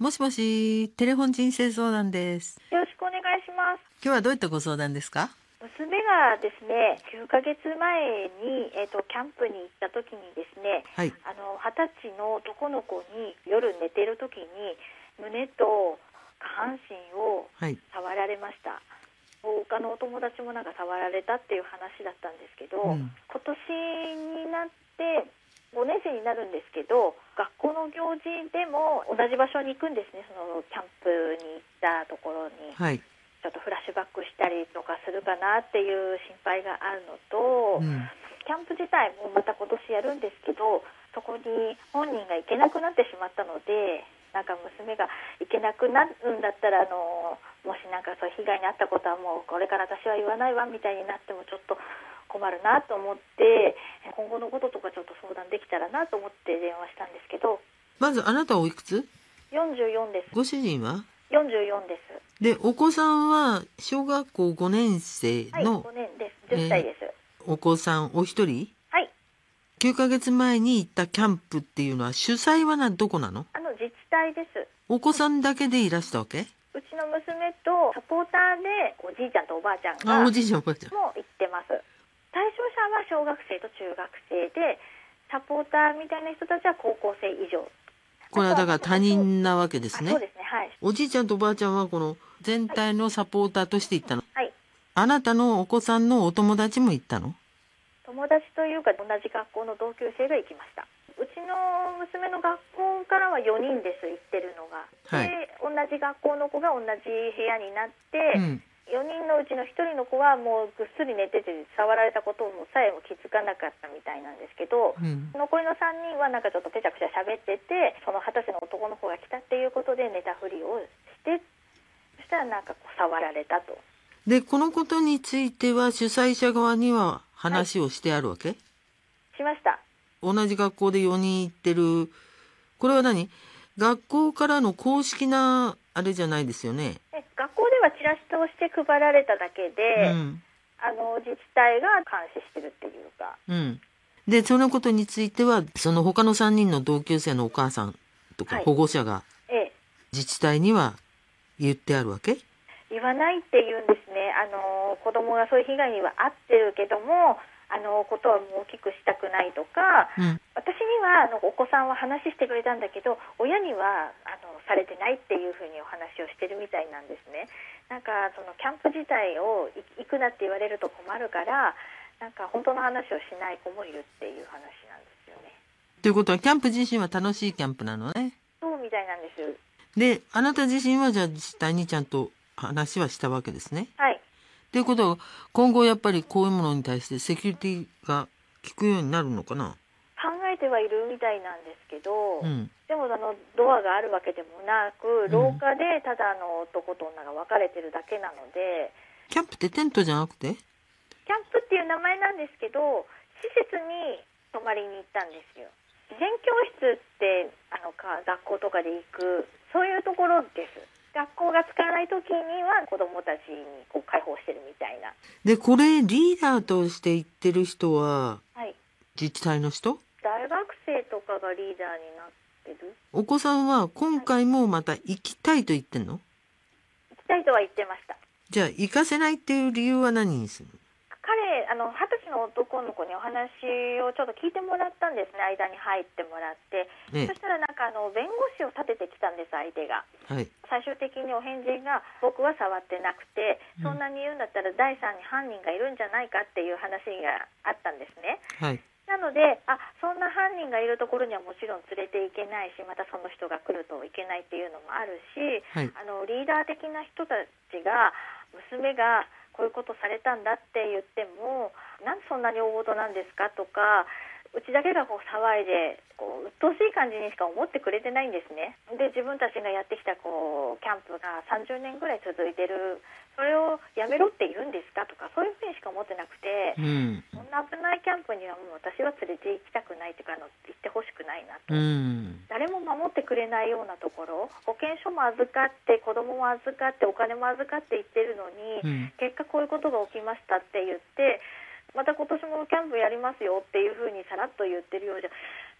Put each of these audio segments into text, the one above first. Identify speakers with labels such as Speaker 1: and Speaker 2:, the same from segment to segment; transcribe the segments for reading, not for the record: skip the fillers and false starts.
Speaker 1: もしもし、テレフォン人生相談です。
Speaker 2: よろしくお願いします。
Speaker 1: 今日はどういったご相談ですか？
Speaker 2: 娘がですね、9ヶ月前に、キャンプに行った時にですね、
Speaker 1: はい。
Speaker 2: 20歳の男の子に夜寝ている時に胸と下半身を
Speaker 1: はい。
Speaker 2: 触られました。他のお友達もなんか触られたっていう話だったんですけど、
Speaker 1: うん。
Speaker 2: 今年になって5年生になるんですけど、学校の行事でも同じ場所に行くんですね。そのキャンプに行ったところに。
Speaker 1: はい。
Speaker 2: ちょっとフラッシュバックしたりとかするかなっていう心配があるのと、
Speaker 1: うん。
Speaker 2: キャンプ自体もまた今年やるんですけど、そこに本人が行けなくなってしまったので、なんか娘が行けなくなるんだったらもしなんかそういう被害に遭ったことはもうこれから私は言わないわみたいになってもちょっと困るなと思って、今後のこととかちょっと相談できたらなと思って電話したんですけど。
Speaker 1: まずあなたはおいくつ？
Speaker 2: 44です。
Speaker 1: ご主人は？
Speaker 2: 44です。
Speaker 1: で、お子さんは小学校5年生
Speaker 2: はい、
Speaker 1: の、
Speaker 2: 5年です。10歳です。
Speaker 1: お子さんお一人？
Speaker 2: はい。
Speaker 1: 9ヶ月前に行ったキャンプっていうのは主催はどこなの？
Speaker 2: 自治体です。
Speaker 1: お子さんだけでいらしたわけ？
Speaker 2: うちの娘とサポーターでおじいちゃんとおばあちゃんが
Speaker 1: あ、おじいちゃんおばあちゃん。
Speaker 2: も行ってます。対象者は小学生と中学生で、サポーターみたいな人たちは高校生以上。
Speaker 1: これはだから他人なわけですね。
Speaker 2: そうですね。はい。
Speaker 1: おじいちゃんとおばあちゃんはこの全体のサポーターとして行ったの？
Speaker 2: はい。
Speaker 1: あなたのお子さんのお友達も行ったの？
Speaker 2: 友達というか同じ学校の同級生が行きました。うちの娘の学校からは4人です、行ってるのが。
Speaker 1: はい。
Speaker 2: で、同じ学校の子が同じ部屋になって、
Speaker 1: うん。
Speaker 2: 4人のうちの1人の子はもうぐっすり寝てて触られたこともさえも気づかなかったみたいなんですけど、
Speaker 1: うん。
Speaker 2: 残りの3人はなんかちょっとぺちゃくちゃ喋ってて、その20歳の男の子が来たっていうことで寝たふりをして、そしたらなんかこう触られたと。
Speaker 1: で、このことについては主催者側には話をしてあるわけ？
Speaker 2: しました。
Speaker 1: 同じ学校で4人行ってる。これは学校からの公式なあれじゃないですよね。
Speaker 2: 学校ではチラシとして配られただけで、
Speaker 1: うん。
Speaker 2: 自治体が監視してるっていうか。
Speaker 1: うん。で、そのことについては、その他の3人の同級生のお母さんとか
Speaker 2: はい。
Speaker 1: 保護者が
Speaker 2: ええ。
Speaker 1: 自治体には言ってあるわけ？
Speaker 2: 言わないって言うんですね。子供がそういう被害には遭ってるけども、ことはもう大きくしたくないとか、
Speaker 1: うん。
Speaker 2: 私にはお子さんは話してくれたんだけど、親にはされてないっていうふうにお話をしてるみたいなんですね。なんかそのキャンプ自体を行くなって言われると困るから、なんか本当の話をしない子もいるっていう話なんですよね。
Speaker 1: ということは、キャンプ自身は楽しいキャンプなのね。
Speaker 2: そうみたいなんです。
Speaker 1: で、あなた自身はじゃあ自治体にちゃんと話はしたわけですね。
Speaker 2: はい。
Speaker 1: ということは、今後やっぱりこういうものに対してセキュリティが効くようになるのかな？
Speaker 2: 考えてはいるみたいなんですけど、
Speaker 1: うん。
Speaker 2: でもドアがあるわけでもなく、廊下でただ男と女が別れてるだけなので。
Speaker 1: キャンプってテントじゃなくて？
Speaker 2: キャンプっていう名前なんですけど、施設に泊まりに行ったんですよ。自然教室って学校とかで行くそういうところです。学校が使わない時には子どもたちにこう開放してるみたいな。
Speaker 1: で、これリーダーとして行ってる人は
Speaker 2: はい。
Speaker 1: 自治体の人？
Speaker 2: 大学生とかがリーダーになってる。
Speaker 1: お子さんは今回もまた行きたいと言ってんの？
Speaker 2: 行きたいとは言ってました。
Speaker 1: じゃあ行かせないっていう理由は何にするの？
Speaker 2: 彼20歳の男の子にお話をちょっと聞いてもらったんですね。間に入ってもらって、
Speaker 1: ね。
Speaker 2: そしたらなんか弁護士を立ててきたんです、相手が。
Speaker 1: はい。
Speaker 2: 最終的にお返事が、僕は触ってなくて、そんなに言うんだったら第三に犯人がいるんじゃないかっていう話があったんですね。
Speaker 1: はい。
Speaker 2: なので、そんな犯人がいるところにはもちろん連れて行けないし、またその人が来るといけないっていうのもあるし、
Speaker 1: はい。
Speaker 2: リーダー的な人たちが、娘がこういうことされたんだって言っても、なんでそんなに大事なんですかとか、うちだけがこう騒いで鬱陶しい感じにしか思ってくれてないんですね。で、自分たちがやってきたキャンプが30年ぐらい続いてる、それをやめろって言うんですかとか、そういうふうにしか思ってなくて、
Speaker 1: うん。
Speaker 2: そんな危ないキャンプにはもう私は連れて行きたくないというか、行ってほしくないなと。
Speaker 1: うん。
Speaker 2: 誰も守ってくれないようなところ、保険証も預かって子供も預かってお金も預かって言ってるのに、
Speaker 1: うん。
Speaker 2: 結果こういうことが起きましたって言って、また今年もキャンプやりますよっていうふうにさらっと言ってるようじゃ、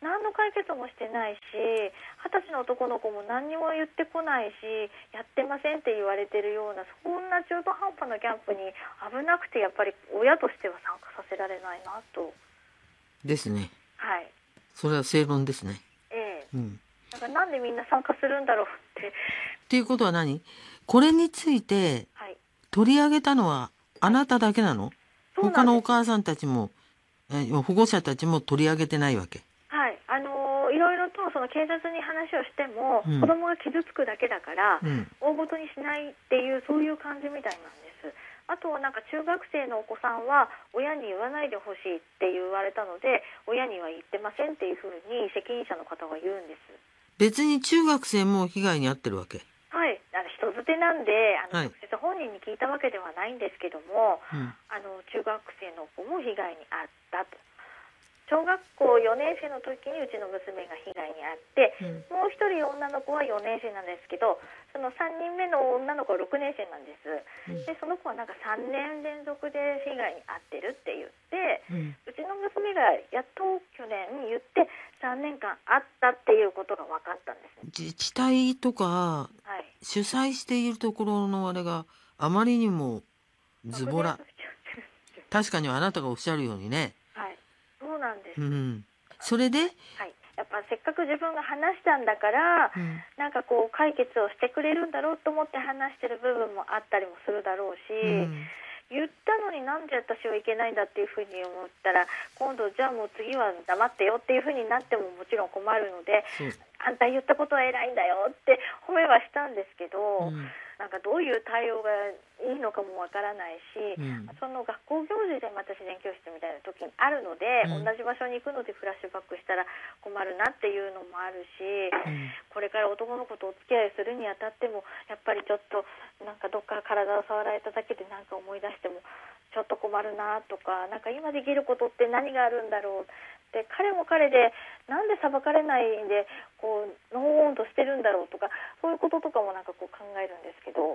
Speaker 2: 何の解決もしてないし、20歳の男の子も何にも言ってこないし、やってませんって言われてるような、そんな中途半端なキャンプに危なくて、やっぱり親としては参加させられないなと。
Speaker 1: ですね。
Speaker 2: はい。
Speaker 1: それは正論ですね。
Speaker 2: うん。なんでみんな参加するんだろうって。
Speaker 1: っていうことは何？これについて取り上げたのはあなただけなの？はい、他のお母さんたちも、保護者たちも取り上げてないわけ？
Speaker 2: はい。いろいろとその警察に話をしても、子供が傷つくだけだから、大ごとにしないっていう、そういう感じみたいなんです。あとなんか中学生のお子さんは親に言わないでほしいって言われたので、親には言ってませんっていうふうに責任者の方が言うんです。
Speaker 1: 別に中学生も被害に遭ってるわけ？
Speaker 2: はい、人づてなんで直接本人に聞いたわけではないんですけども、中学生の子も被害に遭ったと。小学校4年生の時にうちの娘が被害に遭って、もう一人女の子は4年生なんですけど、その3人目の女の子は6年生なんです。でその子はなんか3年連続で被害に遭ってるって言って、うちの娘がやっと去年言って3年間あったっていうことが分かったんです。
Speaker 1: 自治体とか、主催しているところのあれがあまりにもズボラ。確かにあなたがおっしゃるようにね。
Speaker 2: そうなんです。
Speaker 1: それで、
Speaker 2: やっぱせっかく自分が話したんだから、なんかこう解決をしてくれるんだろうと思って話してる部分もあったりもするだろうし、言ったのになんで私はいけないんだっていうふうに思ったら、今度じゃあもう次は黙ってよっていうふうになってももちろん困るので、あんた言ったことは偉いんだよって褒めはしたんですけど、なんかどういう対応がいいのかもわからないし、その学校行事で私自然教室みたいな時にあるので、同じ場所に行くのでフラッシュバックしたら困るなっていうのもあるし、これから男の子とお付き合いするにあたってもやっぱりちょっとなんかどっか体を触られただけでなんか思い出してもちょっと困るなとか、なんか今できることって何があるんだろうで、彼も彼でなんで裁かれないでこうのほほんとしてるんだろうとか、そういうこととかもなんかこう考えるんですけど、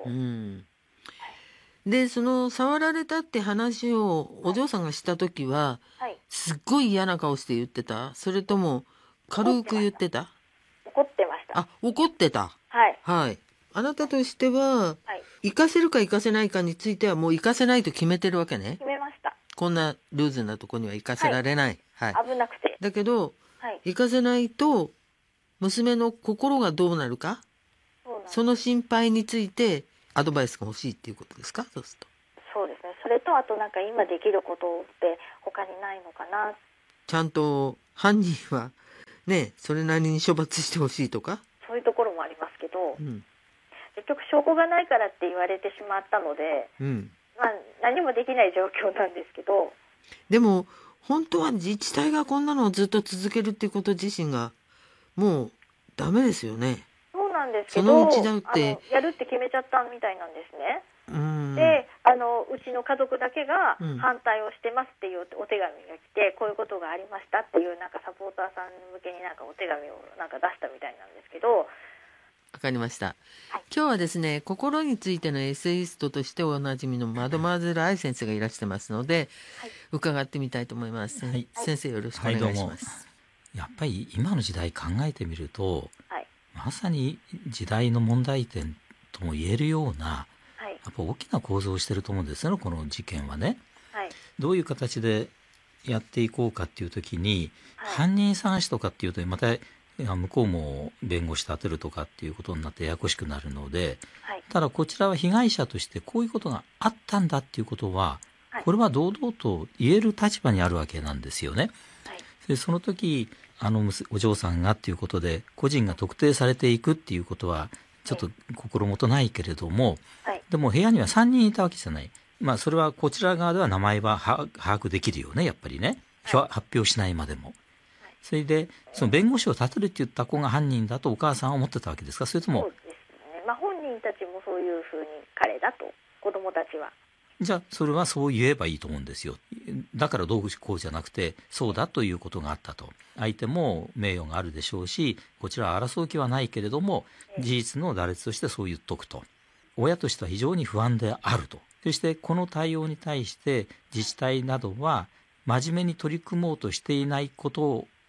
Speaker 1: でその触られたって話をお嬢さんがした時は、すっごい嫌な顔して言ってた？それとも軽く言ってた？
Speaker 2: 怒ってました。
Speaker 1: 怒ってた。あなたとしては、行かせるか行かせないかについてはもう行かせないと決めてるわけね。
Speaker 2: 決めました。
Speaker 1: こんなルーズなとこには行かせられない。
Speaker 2: 危なくて。
Speaker 1: だけど、行かせないと娘の心がどうなるか、その心配についてアドバイスが欲しいっていうことですか？そうすると。
Speaker 2: そうですね。それとあとなんか今できることって他にないのかな。
Speaker 1: ちゃんと犯人はね、それなりに処罰してほしいとか。
Speaker 2: そういうところもありますけど、結局証拠がないからって言われてしまったので、何もできない状況なんですけど。
Speaker 1: でも本当は自治体がこんなのをずっと続けるっていうこと自身がもうダメですよね。
Speaker 2: そうなんですけど、
Speaker 1: そのうちだって
Speaker 2: やるって決めちゃったみたいなんですね。でうちの家族だけが反対をしてますっていうお手紙が来て、こういうことがありましたっていうなんかサポーターさん向けになんかお手紙をなんか出したみたいなんですけど。
Speaker 1: わかりました、今日はですね、心についてのエッセイストとしておなじみのマドマーゼル愛先生がいらしてますので、伺ってみたいと思います、先生よろしくお願いします。
Speaker 3: やっぱり今の時代考えてみると、まさに時代の問題点とも言えるような、やっぱ大きな構造をしてると思うんですよ、この事件はね。どういう形でやっていこうかっていう時に、犯人探しとかっていうとまた向こうも弁護士立てるとかっていうことになってややこしくなるので、ただこちらは被害者としてこういうことがあったんだっていうことは、これは堂々と言える立場にあるわけなんですよね。でその時お嬢さんがっていうことで個人が特定されていくっていうことはちょっと心もとないけれども、でも部屋には3人いたわけじゃない。それはこちら側では名前は把握できるよね、やっぱりね、発表しないまでも。それでその弁護士を立てるって言った子が犯人だとお母さんは思ってたわけですか？それとも。
Speaker 2: そうですね、本人たちもそういうふうに彼だと、子供たちは。
Speaker 3: じゃあそれはそう言えばいいと思うんですよ。だからどうこうじゃなくて、そうだということがあったと。相手も名誉があるでしょうし、こちらは争う気はないけれども、事実の羅列としてそう言っとくと。親としては非常に不安であると。そしてこの対応に対して自治体などは真面目に取り組もうとしていないこと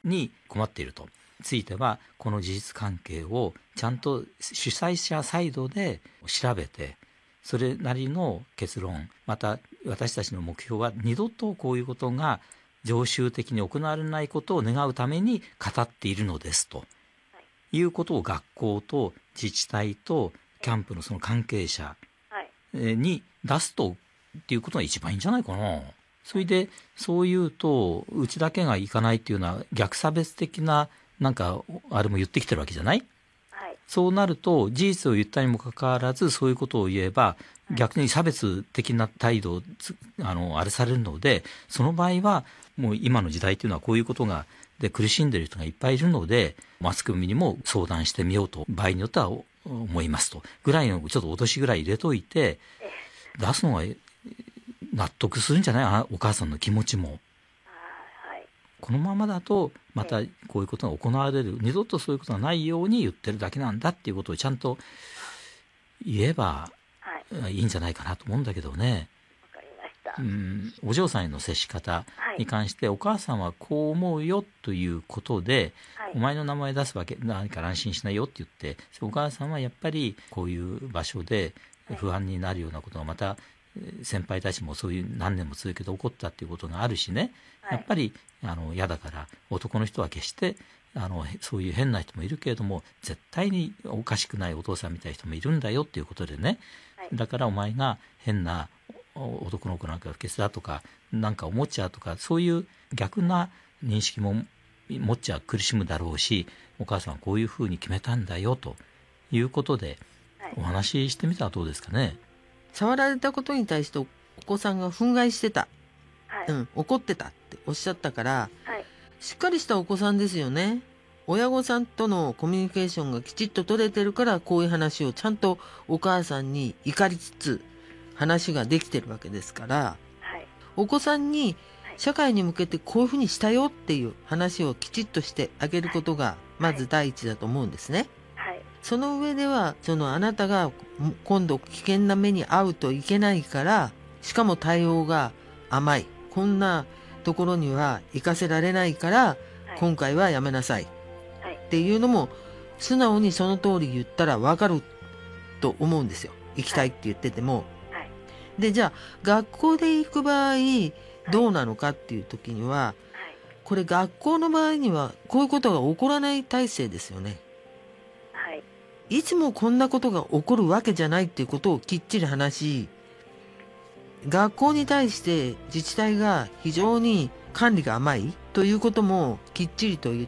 Speaker 3: に困っているとついては、この事実関係をちゃんと主催者サイドで調べて、それなりの結論、また私たちの目標は二度とこういうことが常習的に行われないことを願うために語っているのですということを学校と自治体とキャンプのその関係者に出すとっていうことが一番いいんじゃないかな。それでそう言うとうちだけが行かないっていうのは逆差別的ななんかあれも言ってきてるわけじゃない。そうなると事実を言ったにもかかわらずそういうことを言えば逆に差別的な態度をあれされるので、その場合はもう今の時代というのはこういうことがで苦しんでいる人がいっぱいいるので、マスコミにも相談してみようと場合によっては思いますとぐらいのちょっと脅しぐらい入れといて出すのが納得するんじゃない、お母さんの気持ちも。このままだとまたこういうことが行われる、二度とそういうことがないように言ってるだけなんだっていうことをちゃんと言えばいいんじゃないかなと思うんだけどね。
Speaker 2: わかりました。
Speaker 3: お嬢さんへの接し方に関して、お母さんはこう思うよということで、お前の名前出すわけ何から安心しないよって言って、お母さんはやっぱりこういう場所で不安になるようなことがまた先輩たちもそういう何年も続けて起こったっていうことがあるしね、やっぱり嫌だから、男の人は決してそういう変な人もいるけれども絶対におかしくないお父さんみたいな人もいるんだよっていうことでね、だからお前が変な男の子なんか不潔だとかなんか思っちゃうとか、そういう逆な認識も持っちゃ苦しむだろうし、お母さんはこういうふうに決めたんだよということでお話ししてみたらどうですかね。
Speaker 1: 触られたことに対してお子さんが憤慨してた、怒ってたっておっしゃったから、しっかりしたお子さんですよね。親御さんとのコミュニケーションがきちっと取れてるから、こういう話をちゃんとお母さんに怒りつつ話ができてるわけですから、お子さんに社会に向けてこういうふうにしたよっていう話をきちっとしてあげることがまず第一だと思うんですね。その上ではあなたが今度危険な目に遭うといけないから、しかも対応が甘い、こんなところには行かせられないから、今回はやめなさいっていうのも素直にその通り言ったら分かると思うんですよ。行きたいって言ってても。でじゃあ学校で行く場合どうなのかっていう時には、これ学校の場合にはこういうことが起こらない体制ですよね。いつもこんなことが起こるわけじゃないっていうことをきっちり話し、学校に対して自治体が非常に管理が甘いということもきっちりと言って、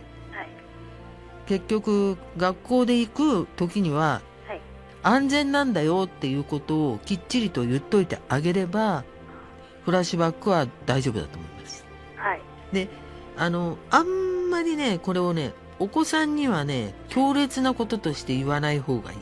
Speaker 1: 結局学校で行く時には安全なんだよっていうことをきっちりと言っといてあげれば、フラッシュバックは大丈夫だと思います。であんまりねこれをねお子さんにはね強烈なこととして言わない方がいい。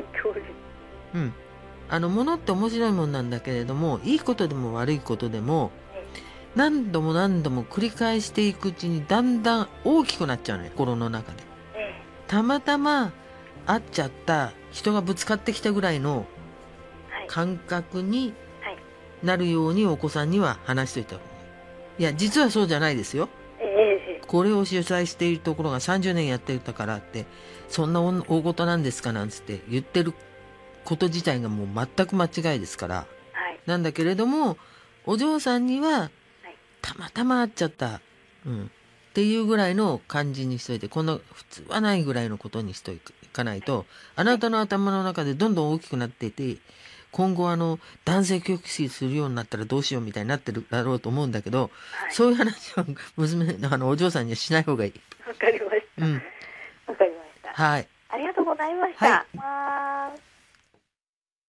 Speaker 1: 物って面白いもんなんだけれども、いいことでも悪いことでも何度も何度も繰り返していくうちにだんだん大きくなっちゃうのよ、心の中で。たまたま会っちゃった人がぶつかってきたぐらいの感覚になるようにお子さんには話しといた方がいい。いや実はそうじゃないですよ。これを主催しているところが30年やってたからってそんな大事なんですかなんつって言ってること自体がもう全く間違いですから、なんだけれどもお嬢さんにはたまたま会っちゃった、っていうぐらいの感じにしといて、こんな普通はないぐらいのことにしといかないと、あなたの頭の中でどんどん大きくなっていて、今後男性教師するようになったらどうしようみたいになってるだろうと思うんだけど、そういう話をお嬢さんにはしない方がいい。
Speaker 2: わかりました。わかりました。
Speaker 1: はい。
Speaker 2: ありがとうございました。